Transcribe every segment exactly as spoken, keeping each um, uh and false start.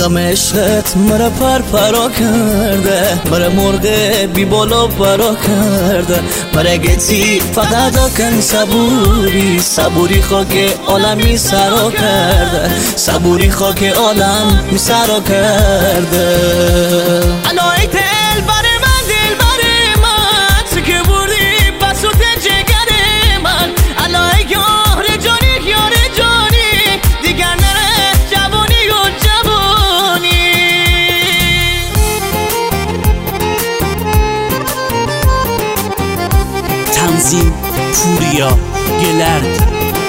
غم عشقت مرا پر پرا کرده، مرا مرغ بی بالا برا کرده. مرا گتی فقط کن صبوری، صبوری خاک عالمی سرا کرده، صبوری خاک عالم می سرا کرده. الای دل بر من، دل بر من، تو که بردی بسوت جگر من. الای یار جانی، یار جانی، دیگر نره جوانی و جوانی. تنظیم پوریا گلرد.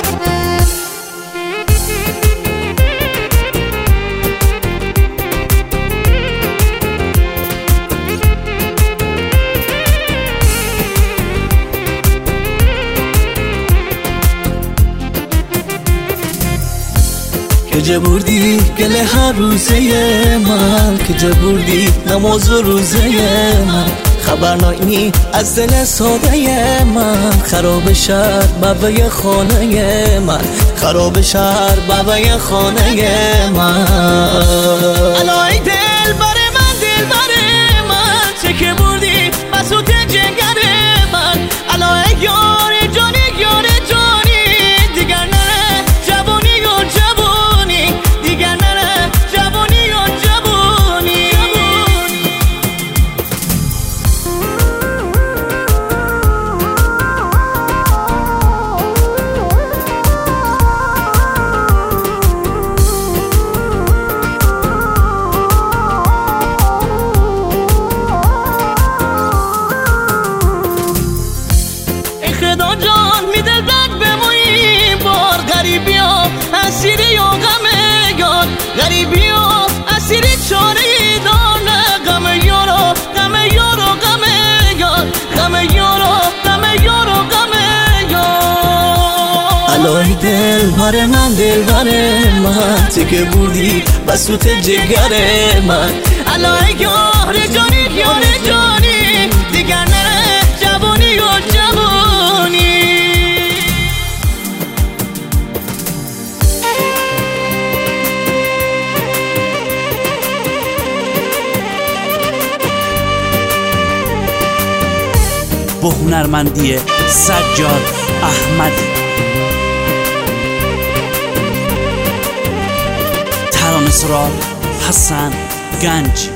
که جبوردی گله هر روزه من، که جبوردی نماز و روزه من. خبر نایی از دل ساده من، خراب شهر بابای خانه من، خراب شهر بابای خانه من. الای دل بر من، دل بر من، چه که بردی بسوت جگر من. الای یار جانی، یار جانی، دیگر نره جوانی و جوانی، دیگر نره جوانی و جوانی. خدا جان می دل بد بمونی بار، غریبی ها اسیری و غم یار، غریبی ها اسیری چاری دانه. غم یارو، غم یارو، غم یار، غم یارو، غم یارو، غم یار. الای دل بر من، دل بر من، تو که بردی بسوت جگر من. الای یار جانی، یار جانی، دیگر نره جوانی و جوانی. با هنرمندی سجاد احمدی. ترانه‌سرا حسن گنج.